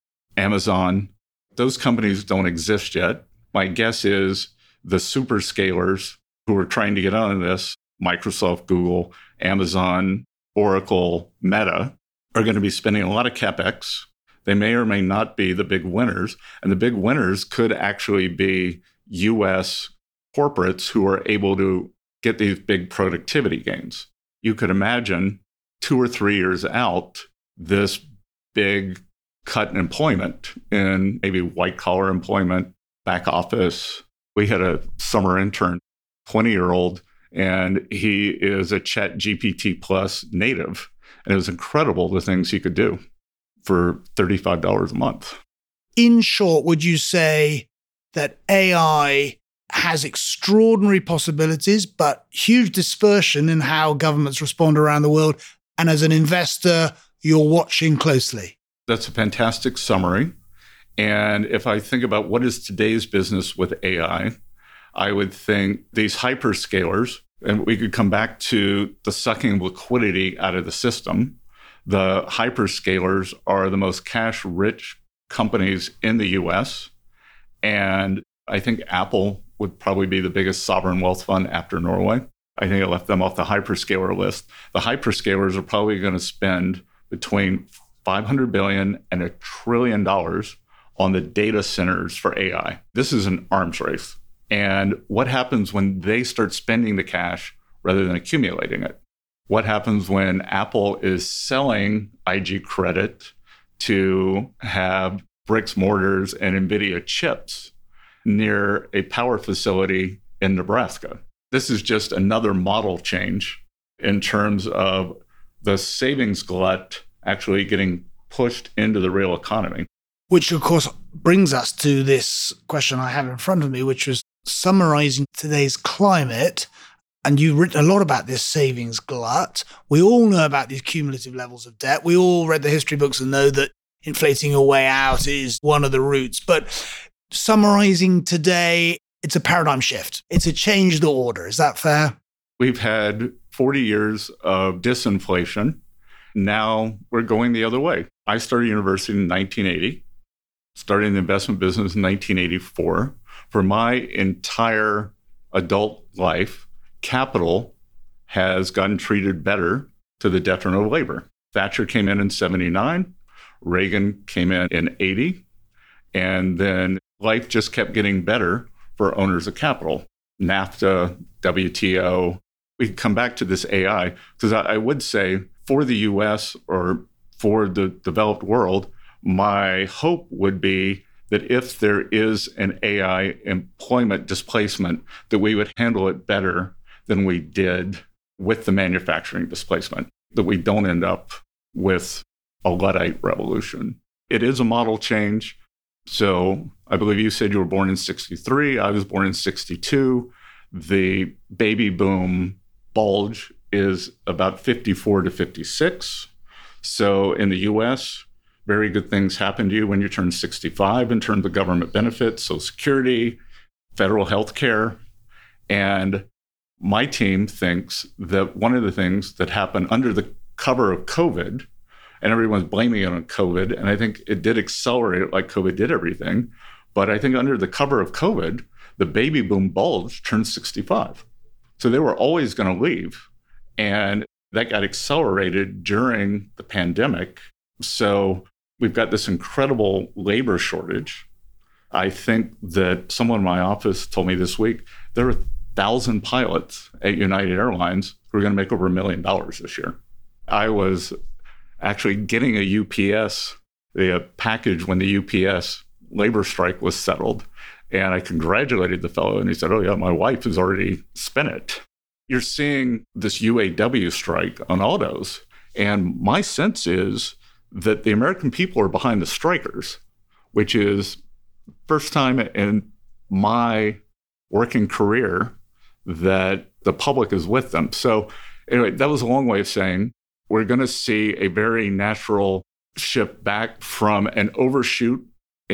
Amazon, those companies don't exist yet. My guess is the superscalers who are trying to get on this, Microsoft, Google, Amazon, Oracle, Meta, are going to be spending a lot of CapEx. They may or may not be the big winners. And the big winners could actually be U S corporates who are able to get these big productivity gains. You could imagine two or three years out, this big cut in employment in maybe white collar employment, back office. We had a summer intern, twenty year old, and he is a Chat G P T Plus native. And it was incredible the things he could do for thirty-five dollars a month. In short, would you say that A I has extraordinary possibilities, but huge dispersion in how governments respond around the world? And as an investor, you're watching closely. That's a fantastic summary. And if I think about what is today's business with A I, I would think these hyperscalers, and we could come back to the sucking liquidity out of the system. The hyperscalers are the most cash-rich companies in the U S. And I think Apple would probably be the biggest sovereign wealth fund after Norway. I think I left them off the hyperscaler list. The hyperscalers are probably going to spend between five hundred billion dollars and a trillion dollars on the data centers for A I. This is an arms race. And what happens when they start spending the cash rather than accumulating it? What happens when Apple is selling I G credit to have bricks, mortars, and NVIDIA chips near a power facility in Nebraska? This is just another model change in terms of the savings glut actually getting pushed into the real economy. Which, of course, brings us to this question I have in front of me, which was summarizing today's climate. And you've written a lot about this savings glut. We all know about these cumulative levels of debt. We all read the history books and know that inflating your way out is one of the routes. But summarizing today, it's a paradigm shift. It's a change the order. Is that fair? We've had forty years of disinflation. Now we're going the other way. I started university in nineteen eighty, started in the investment business in nineteen eighty-four. For my entire adult life, capital has gotten treated better to the detriment of labor. Thatcher came in in seventy-nine, Reagan came in in eighty, and then life just kept getting better for owners of capital. NAFTA, W T O. We can come back to this A I, because I, I would say for the U S or for the developed world, my hope would be that if there is an A I employment displacement, that we would handle it better than we did with the manufacturing displacement, that we don't end up with a Luddite revolution. It is a model change. So I believe you said you were born in sixty-three. I was born in sixty-two. The baby boom bulge is about fifty-four to fifty-six. So in the U S, very good things happen to you when you turn sixty-five in terms of government benefits, Social Security, federal health care. And my team thinks that one of the things that happened under the cover of COVID, and everyone's blaming it on COVID, and I think it did accelerate it like COVID did everything, but I think under the cover of COVID, the baby boom bulge turned sixty-five. So they were always going to leave. And that got accelerated during the pandemic. So we've got this incredible labor shortage. I think that someone in my office told me this week, there are a thousand pilots at United Airlines who are going to make over a million dollars this year. I was actually getting a U P S the package when the U P S labor strike was settled. And I congratulated the fellow, and he said, oh, yeah, my wife has already spent it. You're seeing this U A W strike on autos. And my sense is that the American people are behind the strikers, which is first time in my working career that the public is with them. So anyway, that was a long way of saying we're going to see a very natural shift back from an overshoot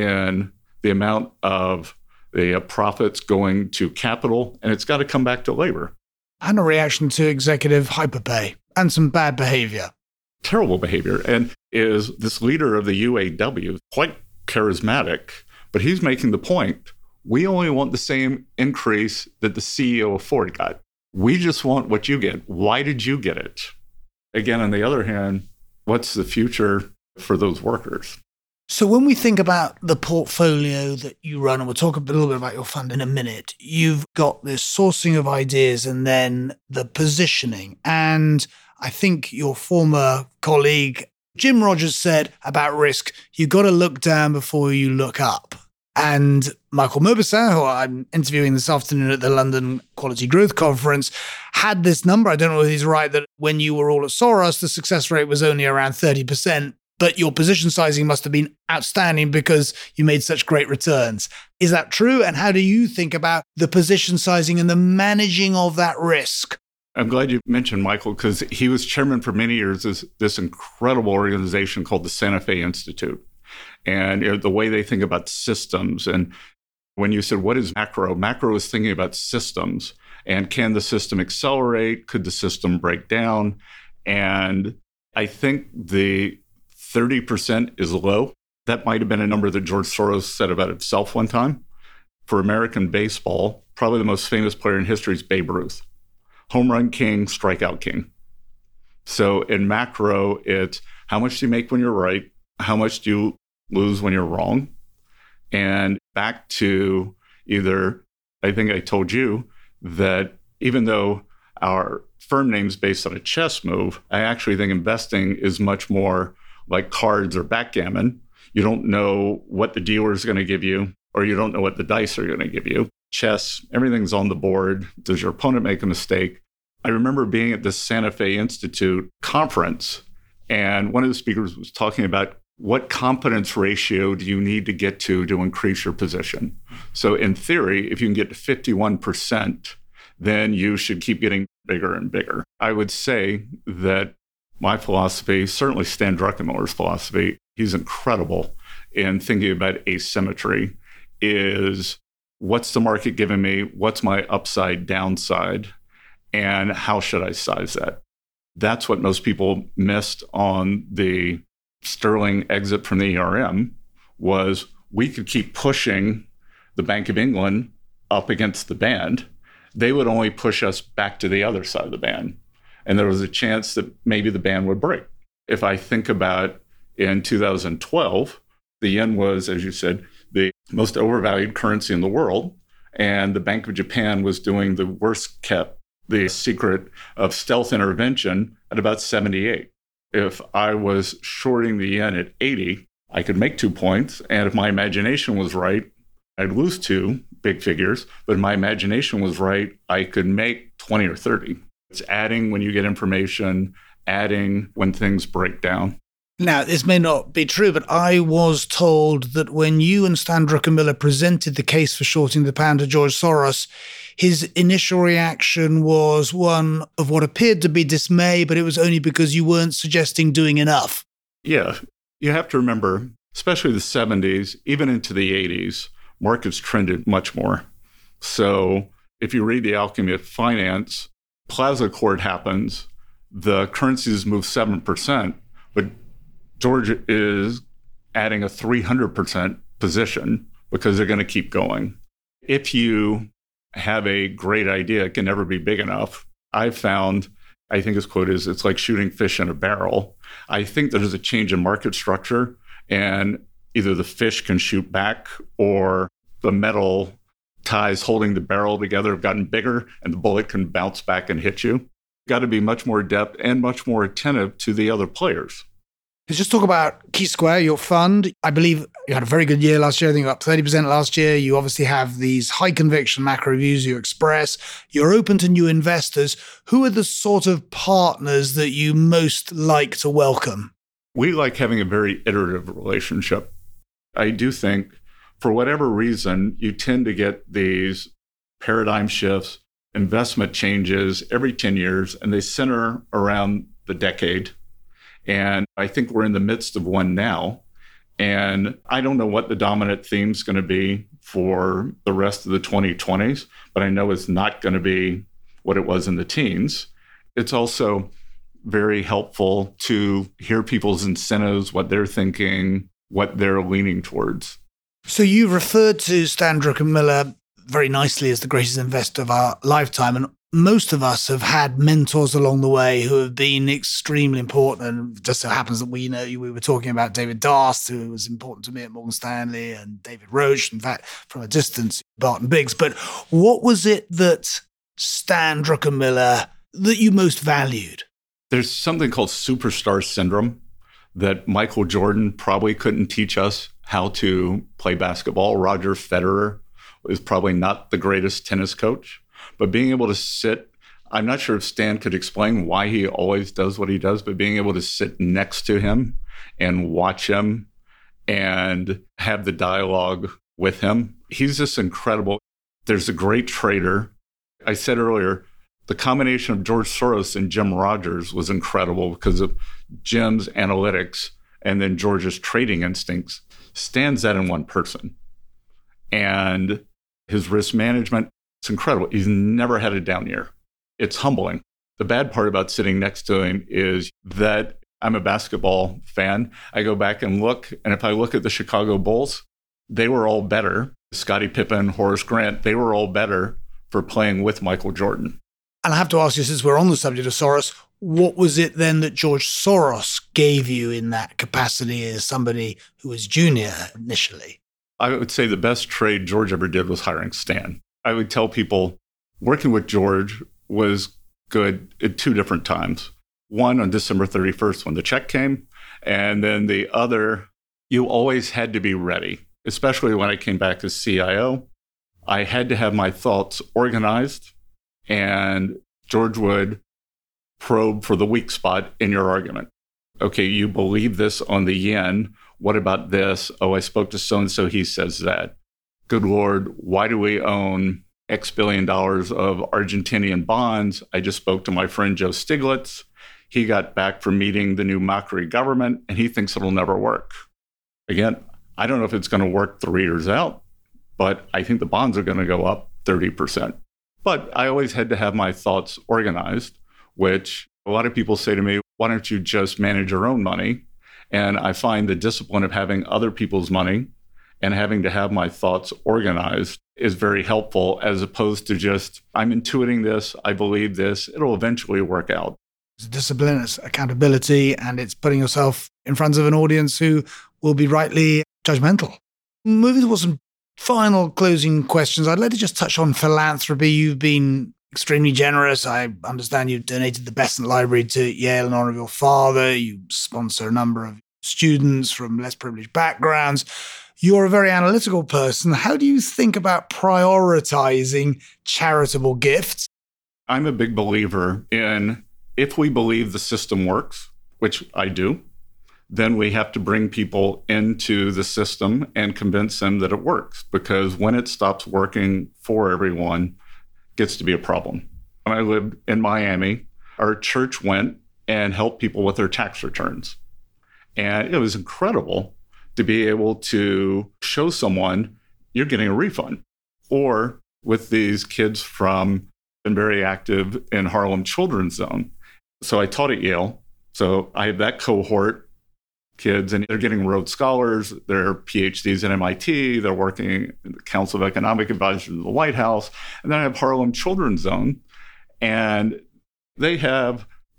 in the amount of the uh, profits going to capital, and it's got to come back to labor. And a reaction to executive hyperpay and some bad behavior. Terrible behavior. And is this leader of the U A W, quite charismatic, but he's making the point, we only want the same increase that the C E O of Ford got. We just want what you get. Why did you get it? Again, on the other hand, what's the future for those workers? So when we think about the portfolio that you run, and we'll talk a little bit about your fund in a minute, you've got this sourcing of ideas and then the positioning. And I think your former colleague, Jim Rogers, said about risk, you got to look down before you look up. And Michael Mauboussin, who I'm interviewing this afternoon at the London Quality Growth Conference, had this number. I don't know if he's right, that when you were all at Soros, the success rate was only around thirty percent. But your position sizing must have been outstanding because you made such great returns. Is that true? And how do you think about the position sizing and the managing of that risk? I'm glad you mentioned Michael, because he was chairman for many years of this incredible organization called the Santa Fe Institute. And you know, the way they think about systems. And when you said, what is macro? Macro is thinking about systems. And can the system accelerate? Could the system break down? And I think the thirty percent is low. That might have been a number that George Soros said about himself one time. For American baseball, probably the most famous player in history is Babe Ruth. Home run king, strikeout king. So in macro, it's how much do you make when you're right? How much do you lose when you're wrong? And back to either, I think I told you that even though our firm name is based on a chess move, I actually think investing is much more like cards or backgammon. You don't know what the dealer is going to give you, or you don't know what the dice are going to give you. Chess, everything's on the board. Does your opponent make a mistake? I remember being at this Santa Fe Institute conference, and one of the speakers was talking about what confidence ratio do you need to get to to increase your position? So in theory, if you can get to fifty-one percent, then you should keep getting bigger and bigger. I would say that my philosophy, certainly Stan Druckenmiller's philosophy, he's incredible in thinking about asymmetry, is what's the market giving me? What's my upside, downside? And how should I size that? That's what most people missed on the Sterling exit from the E R M, was we could keep pushing the Bank of England up against the band. They would only push us back to the other side of the band. And there was a chance that maybe the band would break. If I think about in two thousand twelve, the yen was, as you said, the most overvalued currency in the world. And the Bank of Japan was doing the worst kept, the secret of stealth intervention at about seventy-eight. If I was shorting the yen at eighty, I could make two points. And if my imagination was right, I'd lose two big figures. But if my imagination was right, I could make twenty or thirty. It's adding when you get information, adding when things break down. Now, this may not be true, but I was told that when you and Stan Druckenmiller presented the case for shorting the pound to George Soros, his initial reaction was one of what appeared to be dismay, but it was only because you weren't suggesting doing enough. Yeah, you have to remember, especially the seventies, even into the eighties, markets trended much more. So if you read The Alchemy of Finance, Plaza Accord happens, the currencies move seven percent, but George is adding a three hundred percent position because they're going to keep going. If you have a great idea, it can never be big enough. I've found I think his quote is, it's like shooting fish in a barrel. I think there's a change in market structure, and either the fish can shoot back or the metal ties holding the barrel together have gotten bigger and the bullet can bounce back and hit you. Got to be much more adept and much more attentive to the other players. Let's just talk about Key Square, your fund. I believe you had a very good year last year. I think you were up thirty percent last year. You obviously have these high conviction macro views you express. You're open to new investors. Who are the sort of partners that you most like to welcome? We like having a very iterative relationship. I do think for whatever reason, you tend to get these paradigm shifts, investment changes every ten years, and they center around the decade. And I think we're in the midst of one now. And I don't know what the dominant theme is going to be for the rest of the twenty twenties, but I know it's not going to be what it was in the teens. It's also very helpful to hear people's incentives, what they're thinking, what they're leaning towards. So you referred to Stan Druckenmiller very nicely as the greatest investor of our lifetime. And most of us have had mentors along the way who have been extremely important. And it just so happens that we know we were talking about David Darst, who was important to me at Morgan Stanley, and David Roche, in fact, from a distance, Barton Biggs. But what was it that Stan Druckenmiller that you most valued? There's something called superstar syndrome that Michael Jordan probably couldn't teach us how to play basketball. Roger Federer is probably not the greatest tennis coach. But being able to sit, I'm not sure if Stan could explain why he always does what he does, but being able to sit next to him and watch him and have the dialogue with him, he's just incredible. There's a great trader. I said earlier, the combination of George Soros and Jim Rogers was incredible because of Jim's analytics and then George's trading instincts. Stan's that in one person. And his risk management, it's incredible. He's never had a down year. It's humbling. The bad part about sitting next to him is that I'm a basketball fan. I go back and look, and if I look at the Chicago Bulls, they were all better. Scottie Pippen, Horace Grant, they were all better for playing with Michael Jordan. And I have to ask you, since we're on the subject of Soros, what was it then that George Soros gave you in that capacity as somebody who was junior initially? I would say the best trade George ever did was hiring Stan. I would tell people working with George was good at two different times. One on December thirty-first when the check came, and then the other, you always had to be ready, especially when I came back as C I O. I had to have my thoughts organized, and George would probe for the weak spot in your argument. Okay, you believe this on the yen. What about this? Oh, I spoke to so-and-so, he says that. Good Lord, why do we own X billion dollars of Argentinian bonds? I just spoke to my friend Joe Stiglitz. He got back from meeting the new Macri government, and he thinks it'll never work. Again, I don't know if it's going to work three years out, but I think the bonds are going to go up thirty percent. But I always had to have my thoughts organized, which a lot of people say to me, why don't you just manage your own money? And I find the discipline of having other people's money and having to have my thoughts organized is very helpful, as opposed to just, I'm intuiting this, I believe this, it'll eventually work out. It's discipline, it's accountability, and it's putting yourself in front of an audience who will be rightly judgmental. Moving towards some final closing questions, I'd like to just touch on philanthropy. You've been extremely generous. I understand you donated the Besant Library to Yale in honor of your father. You sponsor a number of students from less privileged backgrounds. You're a very analytical person. How do you think about prioritizing charitable gifts? I'm a big believer in, if we believe the system works, which I do, then we have to bring people into the system and convince them that it works. Because when it stops working for everyone, it gets to be a problem. When I lived in Miami, our church went and helped people with their tax returns. And it was incredible to be able to show someone you're getting a refund. Or with these kids from, been very active in Harlem Children's Zone. So I taught at Yale. So I have that cohort kids, and they're getting Rhodes Scholars, they're P H Ds at M I T, they're working in the Council of Economic Advisors in the White House. And then I have Harlem Children's Zone, and they have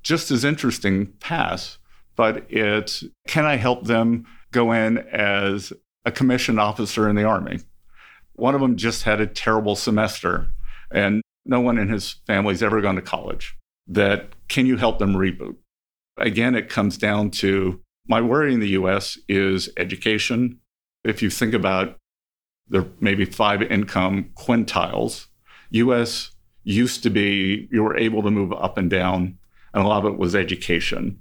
just as interesting paths, but it's, can I help them go in as a commissioned officer in the Army? One of them just had a terrible semester, and no one in his family's ever gone to college. That, can you help them reboot? Again, it comes down to, my worry in the U S is education. If you think about, there may be five income quintiles. U S used to be, you were able to move up and down, and a lot of it was education.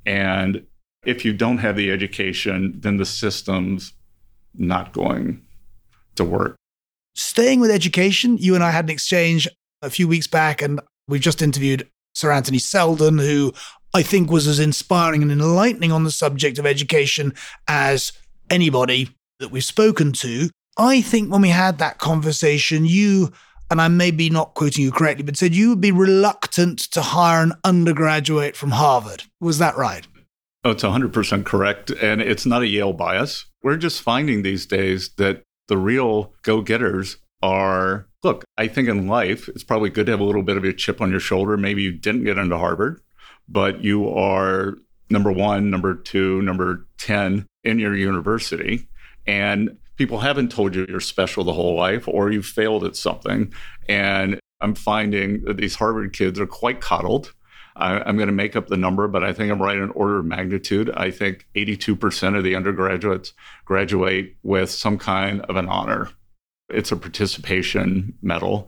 And if you don't have the education, then the system's not going to work. Staying with education, you and I had an exchange a few weeks back, and we just interviewed Sir Anthony Seldon, who I think was as inspiring and enlightening on the subject of education as anybody that we've spoken to. I think when we had that conversation, you, and I may be not quoting you correctly, but said you would be reluctant to hire an undergraduate from Harvard. Was that right? Oh, it's one hundred percent correct. And it's not a Yale bias. We're just finding these days that the real go-getters are, look, I think in life, it's probably good to have a little bit of a chip on your shoulder. Maybe you didn't get into Harvard, but you are number one, number two, number ten in your university. And people haven't told you you're special the whole life, or you failed at something. And I'm finding that these Harvard kids are quite coddled. I, I'm going to make up the number, but I think I'm right in order of magnitude. I think eighty-two percent of the undergraduates graduate with some kind of an honor. It's a participation medal.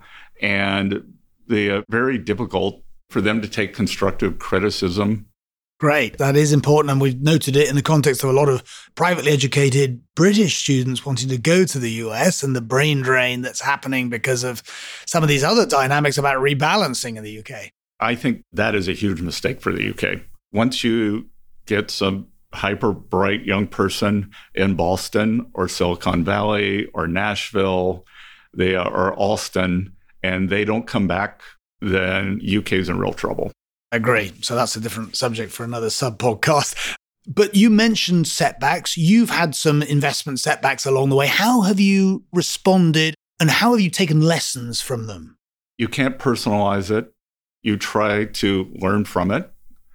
And they're very difficult for them to take constructive criticism. Great. That is important. And we've noted it in the context of a lot of privately educated British students wanting to go to the U S and the brain drain that's happening because of some of these other dynamics about rebalancing in the U K. I think that is a huge mistake for the U K. Once you get some hyper bright young person in Boston or Silicon Valley or Nashville, they are or Alston, and they don't come back, then U K's in real trouble. I agree. So that's a different subject for another sub-podcast. But you mentioned setbacks. You've had some investment setbacks along the way. How have you responded, and how have you taken lessons from them? You can't personalize it. You try to learn from it.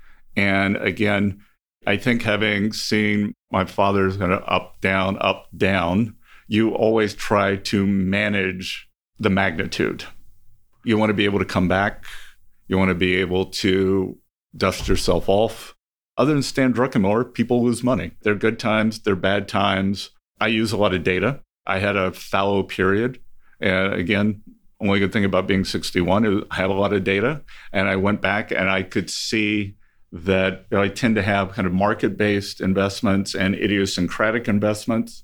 And again, I think having seen my father's kind of up, down, up, down, you always try to manage the magnitude. You want to be able to come back. You want to be able to dust yourself off. Other than Stan Druckenmiller, people lose money. They're good times, they're bad times. I use a lot of data. I had a fallow period. And again, only good thing about being sixty-one is I have a lot of data. And I went back and I could see that, you know, I tend to have kind of market-based investments and idiosyncratic investments.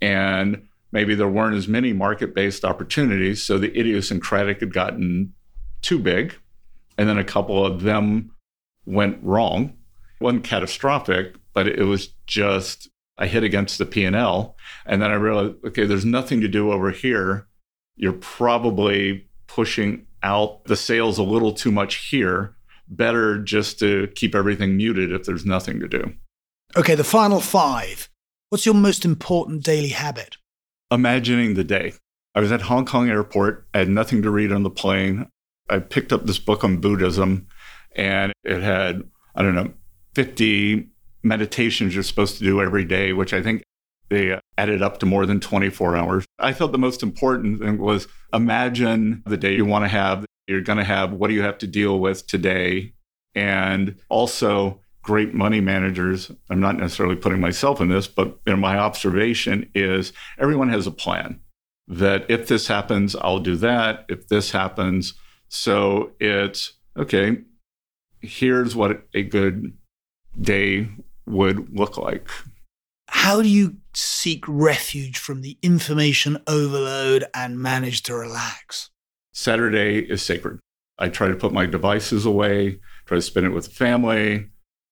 And maybe there weren't as many market-based opportunities. So the idiosyncratic had gotten too big. And then a couple of them went wrong. It wasn't catastrophic, but it was just, I hit against the P and L. And then I realized, okay, there's nothing to do over here. You're probably pushing out the sales a little too much here. Better just to keep everything muted if there's nothing to do. Okay, the final five. What's your most important daily habit? Imagining the day. I was at Hong Kong airport. I had nothing to read on the plane. I picked up this book on Buddhism, and it had, I don't know, fifty meditations you're supposed to do every day, which I think they added up to more than twenty-four hours. I thought the most important thing was imagine the day you want to have. You're going to have, what do you have to deal with today? And also great money managers. I'm not necessarily putting myself in this, but you know, my observation is everyone has a plan that if this happens, I'll do that. If this happens, so it's, okay, here's what a good day would look like. How do you seek refuge from the information overload and manage to relax? Saturday is sacred. I try to put my devices away, try to spend it with the family,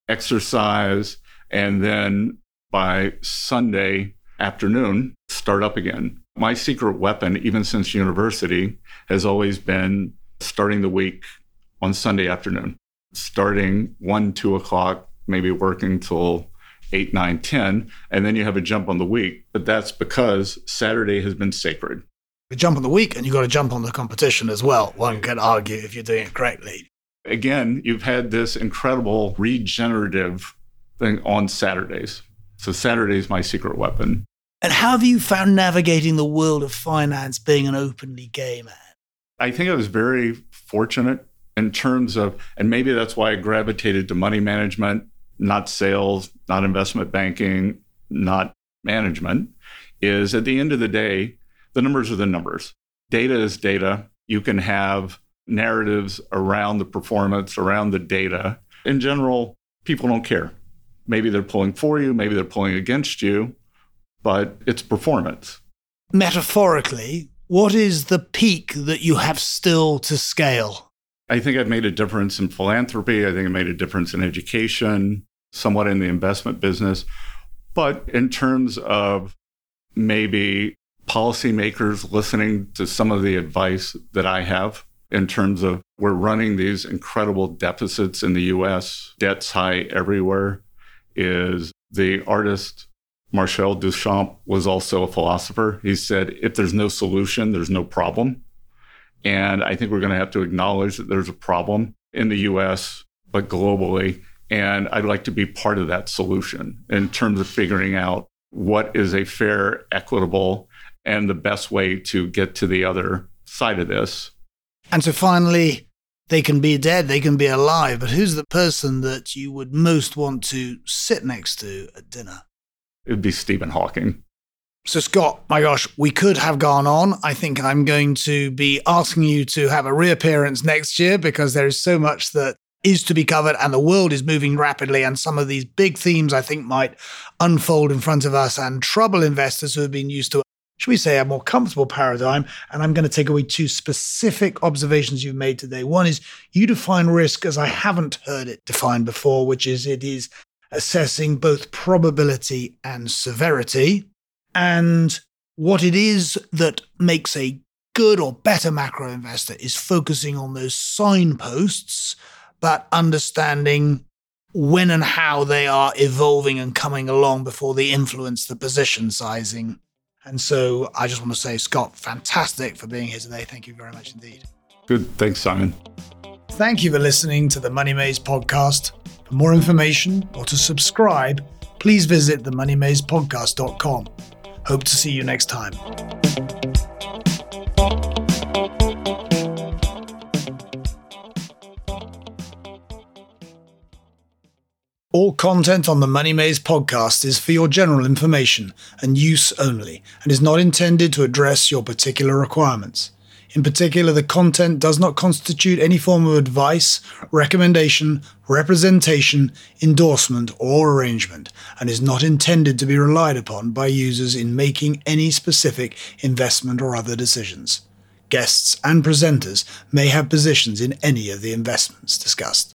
exercise, and then by Sunday afternoon, start up again. My secret weapon, even since university, has always been starting the week on Sunday afternoon, starting one, two o'clock, maybe working till eight, nine, ten, and then you have a jump on the week. But that's because Saturday has been sacred. You jump on the week and you've got to jump on the competition as well. One could argue if you're doing it correctly. again, you've had this incredible regenerative thing on Saturdays. So Saturday is my secret weapon. And how have you found navigating the world of finance being an openly gay man? I think I was very fortunate in terms of, and maybe that's why I gravitated to money management, not sales, not investment banking, not management, is at the end of the day, the numbers are the numbers. Data is data. You can have narratives around the performance, around the data. In general, people don't care. Maybe they're pulling for you, maybe they're pulling against you, but it's performance. Metaphorically, what is the peak that you have still to scale? I think I've made a difference in philanthropy. I think I made a difference in education, somewhat in the investment business. But in terms of maybe policymakers listening to some of the advice that I have, in terms of we're running these incredible deficits in the U S, debt's high everywhere, is the artist Marcel Duchamp was also a philosopher. He said, if there's no solution, there's no problem. And I think we're going to have to acknowledge that there's a problem in the U S, but globally. And I'd like to be part of that solution in terms of figuring out what is a fair, equitable, and the best way to get to the other side of this. And so finally, they can be dead, they can be alive, but who's the person that you would most want to sit next to at dinner? It would be Stephen Hawking. So Scott, my gosh, we could have gone on. I think I'm going to be asking you to have a reappearance next year because there is so much that is to be covered and the world is moving rapidly, and some of these big themes I think might unfold in front of us and trouble investors who have been used to, should we say, a more comfortable paradigm. And I'm going to take away two specific observations you've made today. One is you define risk as I haven't heard it defined before, which is it is assessing both probability and severity. And what it is that makes a good or better macro investor is focusing on those signposts, but understanding when and how they are evolving and coming along before they influence the position sizing. And so I just want to say, Scott, fantastic for being here today. Thank you very much indeed. Good. Thanks, Simon. Thank you for listening to the Money Maze podcast. For more information or to subscribe, please visit the money maze podcast dot com. Hope to see you next time. All content on the Money Maze podcast is for your general information and use only, and is not intended to address your particular requirements. In particular, the content does not constitute any form of advice, recommendation, representation, endorsement, or arrangement, and is not intended to be relied upon by users in making any specific investment or other decisions. Guests and presenters may have positions in any of the investments discussed.